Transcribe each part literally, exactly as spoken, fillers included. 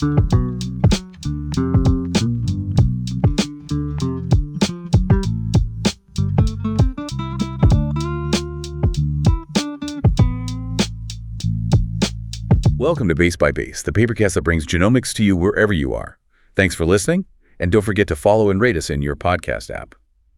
Welcome to Base by Base, the papercast that brings genomics to you wherever you are. Thanks for listening, and don't forget to follow and rate us in your podcast app.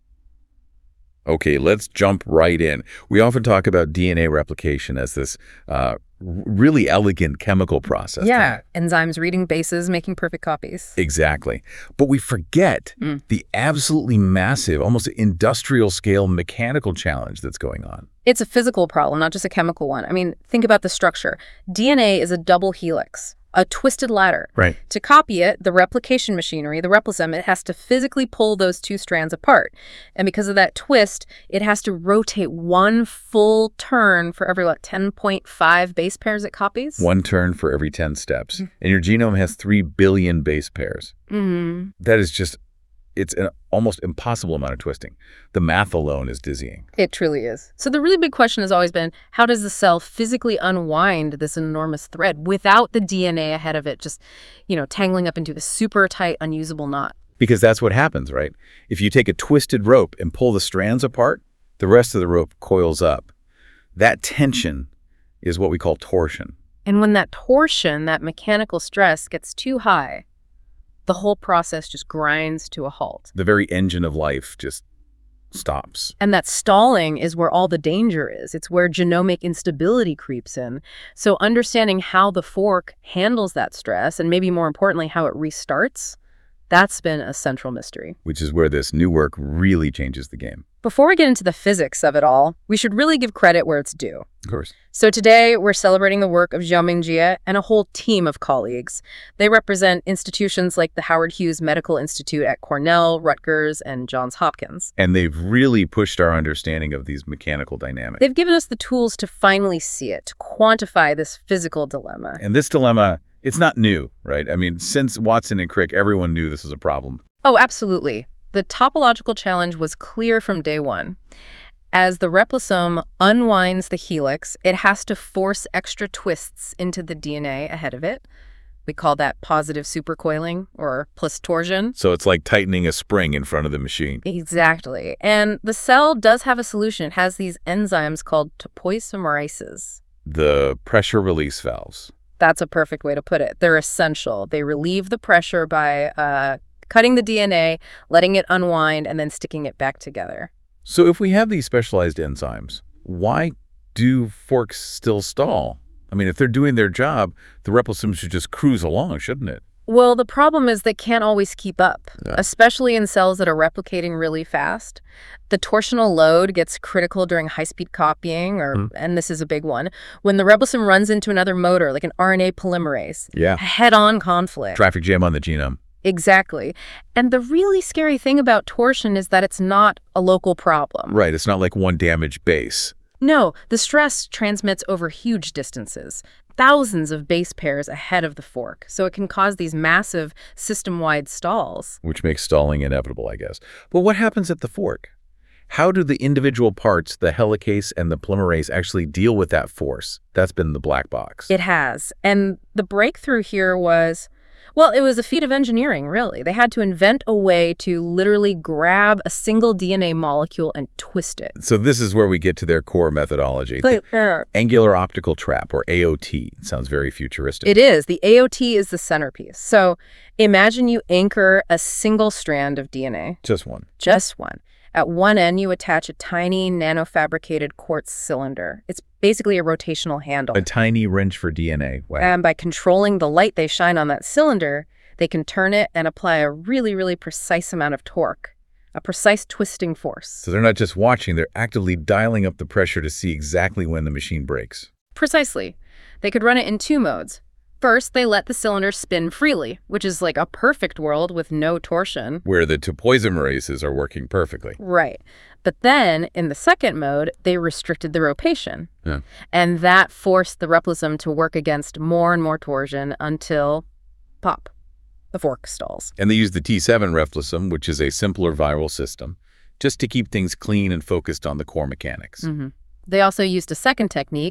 Okay, let's jump right in. We often talk about D N A replication as this uh, really elegant chemical process. Yeah, right? enzymes reading bases, making perfect copies. Exactly. But we forget Mm. the absolutely massive, almost industrial scale mechanical challenge that's going on. It's a physical problem, not just a chemical one. I mean, think about the structure. D N A is a double helix, a twisted ladder. Right. To copy it, the replication machinery, the replisome, it has to physically pull those two strands apart. And because of that twist, it has to rotate one full turn for every, what, ten point five base pairs it copies? One turn for every ten steps. Mm. And your genome has three billion base pairs. Mm-hmm. That is just, it's an almost impossible amount of twisting. The math alone is dizzying. It truly is. So the really big question has always been, how does the cell physically unwind this enormous thread without the D N A ahead of it just, you know, tangling up into a super tight, unusable knot? Because that's what happens, right? If you take a twisted rope and pull the strands apart, the rest of the rope coils up. That tension is what we call torsion. And when that torsion, that mechanical stress gets too high, the whole process just grinds to a halt. The very engine of life just stops. And that stalling is where all the danger is. It's where genomic instability creeps in. So understanding how the fork handles that stress, and maybe more importantly, how it restarts, that's been a central mystery. Which is where this new work really changes the game. Before we get into the physics of it all, we should really give credit where it's due. Of course. So today, we're celebrating the work of Xiaoming Jie and a whole team of colleagues. They represent institutions like the Howard Hughes Medical Institute at Cornell, Rutgers, and Johns Hopkins. And they've really pushed our understanding of these mechanical dynamics. They've given us the tools to finally see it, to quantify this physical dilemma. And this dilemma, it's not new, right? I mean, since Watson and Crick, everyone knew this was a problem. Oh, absolutely. The topological challenge was clear from day one. As the replisome unwinds the helix, it has to force extra twists into the D N A ahead of it. We call that positive supercoiling or plus torsion. So it's like tightening a spring in front of the machine. Exactly. And the cell does have a solution. It has these enzymes called topoisomerases. The pressure release valves. That's a perfect way to put it. They're essential. They relieve the pressure by uh, cutting the D N A, letting it unwind, and then sticking it back together. So if we have these specialized enzymes, why do forks still stall? I mean, if they're doing their job, the replisome should just cruise along, shouldn't it? Well, the problem is they can't always keep up, Yeah. especially in cells that are replicating really fast. The torsional load gets critical during high-speed copying, or Mhm. and this is a big one, when the replisome runs into another motor, like an R N A polymerase. Yeah. A head-on conflict. Traffic jam on the genome. Exactly. And the really scary thing about torsion is that it's not a local problem. Right, it's not like one damaged base. No, the stress transmits over huge distances, thousands of base pairs ahead of the fork, so it can cause these massive system-wide stalls. Which makes stalling inevitable, I guess. But what happens at the fork? How do the individual parts, the helicase and the polymerase, actually deal with that force? That's been the black box. It has. And the breakthrough here was, well, it was a feat of engineering, really. They had to invent a way to literally grab a single D N A molecule and twist it. So this is where we get to their core methodology. But, uh, Angular optical trap, or A O T. It sounds very futuristic. It is. The A O T is the centerpiece. So imagine you anchor a single strand of D N A, Just one. just one. At one end, you attach a tiny nanofabricated quartz cylinder. It's basically a rotational handle. A tiny wrench for D N A. Wow. And by controlling the light they shine on that cylinder, they can turn it and apply a really, really precise amount of torque, a precise twisting force. So they're not just watching, they're actively dialing up the pressure to see exactly when the machine breaks. Precisely. They could run it in two modes. First, they let the cylinder spin freely, which is like a perfect world with no torsion. Where the topoisomerases are working perfectly. Right. But then, in the second mode, they restricted the rotation. Yeah. And that forced the replisome to work against more and more torsion until, pop, the fork stalls. And they use the T seven replisome, which is a simpler viral system, just to keep things clean and focused on the core mechanics. Mm-hmm. They also used a second technique,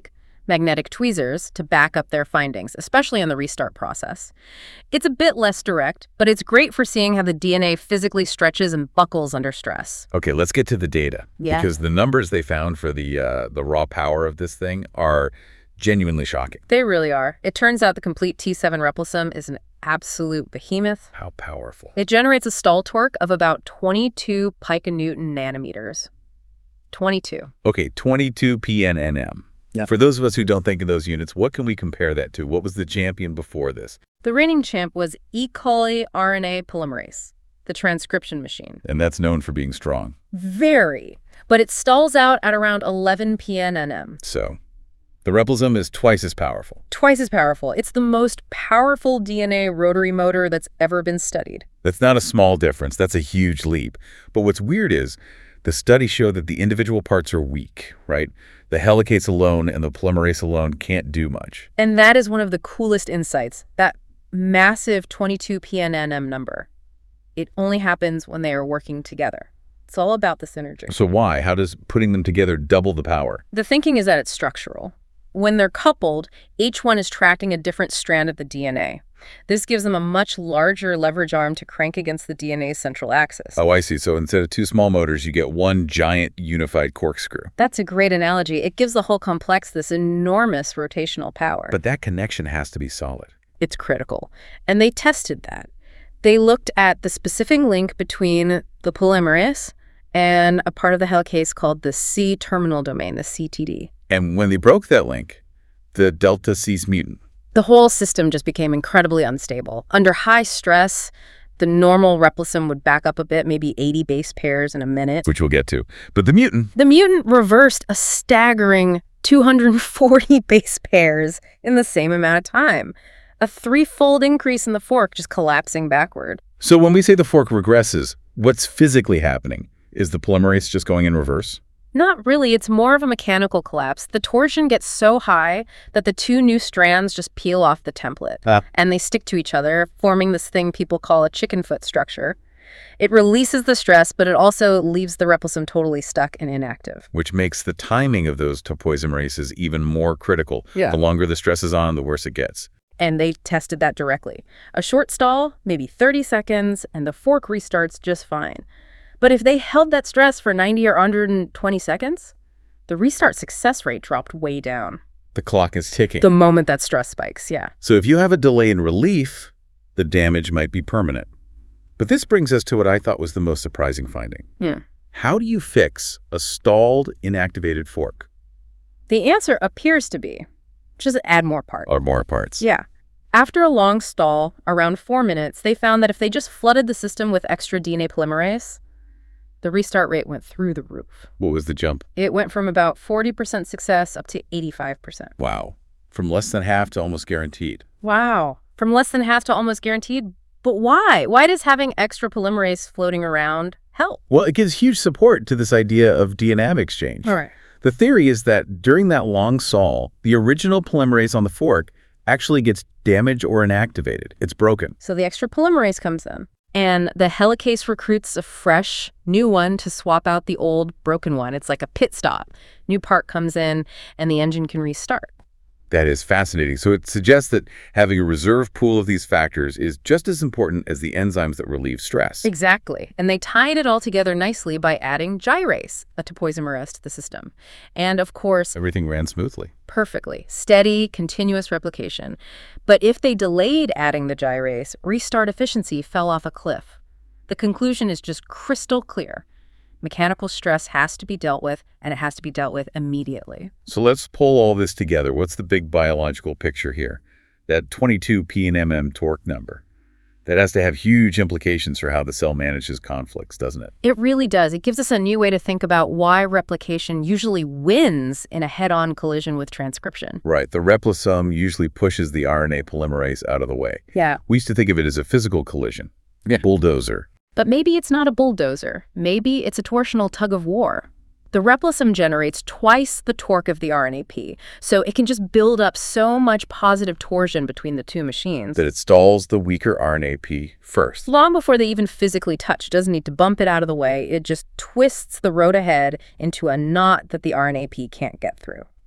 magnetic tweezers, to back up their findings, especially on the restart process. It's a bit less direct, but it's great for seeing how the D N A physically stretches and buckles under stress. Okay, let's get to the data. Yeah. Because the numbers they found for the uh, the raw power of this thing are genuinely shocking. They really are. It turns out the complete T seven replosome is an absolute behemoth. How powerful. It generates a stall torque of about twenty-two piconewton nanometers. twenty-two. Okay, twenty-two P N N M. Yeah. For those of us who don't think of those units, what can we compare that to? What was the champion before this? The reigning champ was E. coli R N A polymerase, the transcription machine. And that's known for being strong. Very. But it stalls out at around eleven P N N M. So, the replosome is twice as powerful. Twice as powerful. It's the most powerful D N A rotary motor that's ever been studied. That's not a small difference. That's a huge leap. But what's weird is the studies show that the individual parts are weak, right? The helicase alone and the polymerase alone can't do much. And that is one of the coolest insights, that massive twenty-two P N N M number. It only happens when they are working together. It's all about the synergy. So why? How does putting them together double the power? The thinking is that it's structural. When they're coupled, each one is tracking a different strand of the D N A. This gives them a much larger leverage arm to crank against the D N A's central axis. Oh, I see. So instead of two small motors, you get one giant unified corkscrew. That's a great analogy. It gives the whole complex this enormous rotational power. But that connection has to be solid. It's critical. And they tested that. They looked at the specific link between the polymerase and a part of the helicase called the C-terminal domain, the C T D. And when they broke that link, the delta cis mutant. The whole system just became incredibly unstable. Under high stress, the normal replosome would back up a bit, maybe eighty base pairs in a minute. Which we'll get to. But the mutant, The mutant reversed a staggering two hundred forty base pairs in the same amount of time. A threefold increase in the fork just collapsing backward. so when we say the fork regresses, what's physically happening? Is the polymerase just going in reverse? Not really. It's more of a mechanical collapse. The torsion gets so high that the two new strands just peel off the template. Ah. And they stick to each other, forming this thing people call a chicken foot structure. It releases the stress, but it also leaves the replosome totally stuck and inactive. Which makes the timing of those topoisomerases even more critical. Yeah. The longer the stress is on, the worse it gets. And they tested that directly. A short stall, maybe thirty seconds, and the fork restarts just fine. But if they held that stress for ninety or one hundred twenty seconds, the restart success rate dropped way down. The clock is ticking. The moment that stress spikes, yeah. So if you have a delay in relief, the damage might be permanent. But this brings us to what I thought was the most surprising finding. Yeah. How do you fix a stalled, inactivated fork? The answer appears to be just add more parts. Or more parts? Yeah. After a long stall, around four minutes, they found that if they just flooded the system with extra D N A polymerase, the restart rate went through the roof. What was the jump? It went from about forty percent success up to eighty-five percent. Wow. From less than half to almost guaranteed. Wow. From less than half to almost guaranteed. But why? Why does having extra polymerase floating around help? Well, it gives huge support to this idea of D N A exchange. All right. The theory is that during that long sol, the original polymerase on the fork actually gets damaged or inactivated. It's broken. So the extra polymerase comes in, and the helicase recruits a fresh, new one to swap out the old, broken one. It's like a pit stop. New part comes in, and the engine can restart. That is fascinating. So it suggests that having a reserve pool of these factors is just as important as the enzymes that relieve stress. Exactly. And they tied it all together nicely by adding gyrase, a topoisomerase, to the system. And of course, Everything ran smoothly. perfectly. Steady, continuous replication. But if they delayed adding the gyrase, restart efficiency fell off a cliff. The conclusion is just crystal clear. Mechanical stress has to be dealt with, and it has to be dealt with immediately. So let's pull all this together. What's the big biological picture here? That twenty-two P N M torque number. That has to have huge implications for how the cell manages conflicts, doesn't it? It really does. It gives us a new way to think about why replication usually wins in a head-on collision with transcription. Right. The replosome usually pushes the R N A polymerase out of the way. Yeah. We used to think of it as a physical collision. Yeah. Bulldozer. But maybe it's not a bulldozer. Maybe it's a torsional tug-of-war. The replosome generates twice the torque of the R N A P, so it can just build up so much positive torsion between the two machines. That it stalls the weaker R N A P first. Long before they even physically touch. It doesn't need to bump it out of the way. It just twists the road ahead into a knot that the R N A P can't get through.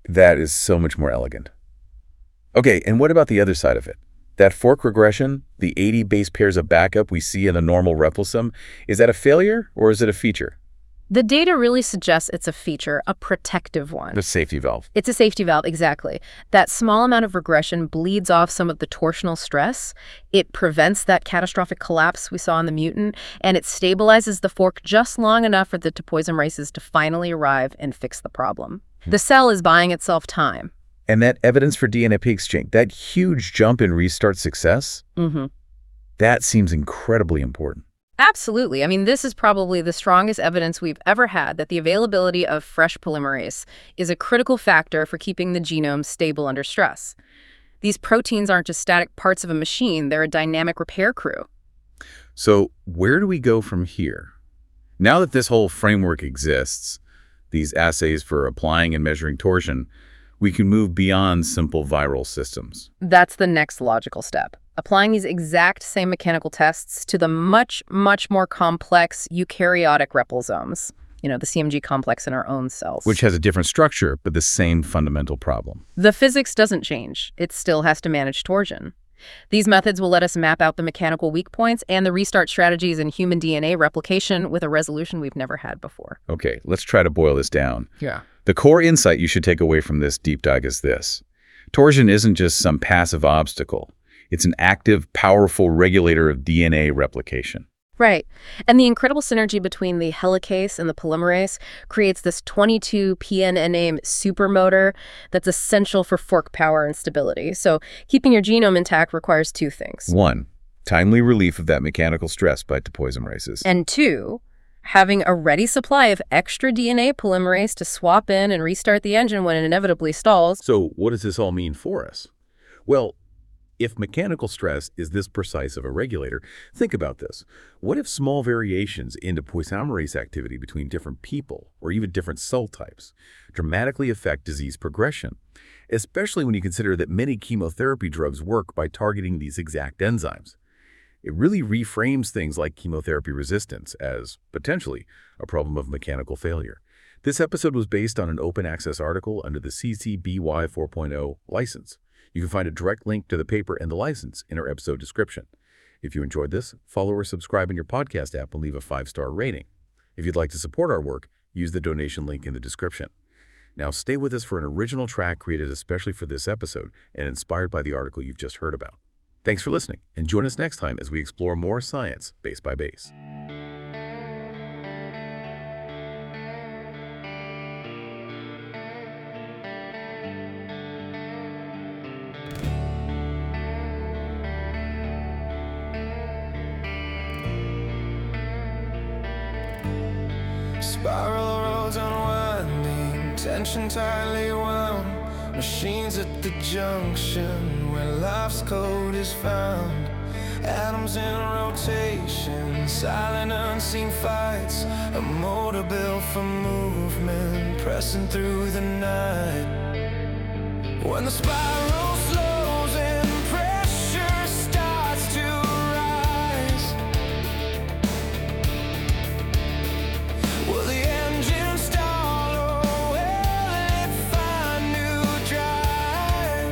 That is so much more elegant. Okay, and what about the other side of it? That fork regression, the eighty base pairs of backup we see in a normal replosome, is that a failure or is it a feature? The data really suggests it's a feature, a protective one. The safety valve. It's a safety valve, exactly. That small amount of regression bleeds off some of the torsional stress. It prevents that catastrophic collapse we saw in the mutant, and it stabilizes the fork just long enough for the topoisomerases to finally arrive and fix the problem. The cell is buying itself time. And that evidence for D N A exchange, that huge jump in restart success, Mm-hmm. that seems incredibly important. Absolutely. I mean, this is probably the strongest evidence we've ever had that the availability of fresh polymerase is a critical factor for keeping the genome stable under stress. These proteins aren't just static parts of a machine, they're a dynamic repair crew. So where do we go from here? Now that this whole framework exists, these assays for applying and measuring torsion, we can move beyond simple viral systems. That's the next logical step. Applying these exact same mechanical tests to the much, much more complex eukaryotic replisomes, you know, the C M G complex in our own cells. Which has a different structure, but the same fundamental problem. The physics doesn't change. It still has to manage torsion. These methods will let us map out the mechanical weak points and the restart strategies in human D N A replication with a resolution we've never had before. Okay, let's try to boil this down. Yeah. The core insight you should take away from this deep dive is this. Torsion isn't just some passive obstacle. It's an active, powerful regulator of D N A replication. Right. And the incredible synergy between the helicase and the polymerase creates this twenty-two P N N A supermotor that's essential for fork power and stability. So keeping your genome intact requires two things. One, timely relief of that mechanical stress by topoisomerases. And two, having a ready supply of extra D N A polymerase to swap in and restart the engine when it inevitably stalls. So what does this all mean for us? Well, if mechanical stress is this precise of a regulator, think about this. What if small variations in topoisomerase activity between different people or even different cell types dramatically affect disease progression, especially when you consider that many chemotherapy drugs work by targeting these exact enzymes? It really reframes things like chemotherapy resistance as, potentially, a problem of mechanical failure. This episode was based on an open access article under the C C B Y four point oh license. You can find a direct link to the paper and the license in our episode description. If you enjoyed this, follow or subscribe in your podcast app and leave a five-star rating. If you'd like to support our work, use the donation link in the description. Now stay with us for an original track created especially for this episode and inspired by the article you've just heard about. Thanks for listening, and join us next time as we explore more science base by base. Spiral roads unwinding, tension tightly wound. Machines at the junction where life's code is found. Atoms in rotation, silent unseen fights. A motor built for movement, pressing through the night. When the spiral slows and pressure starts to rise, will the engine stall or will it find new drive?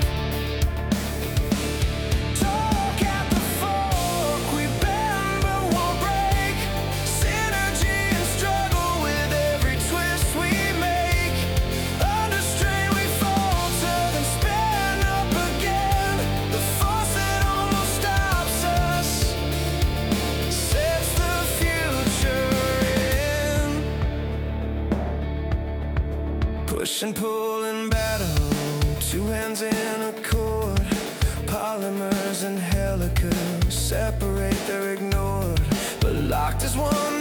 Torque at the fork, we bend but won't break. Synergy and struggle with every twist we make. Under strain we falter, then spin up again. The force that almost stops us sets the future in. Push and pull in battle, two hands in a cord. Polymers and helicas separate, they're ignored, but locked as one.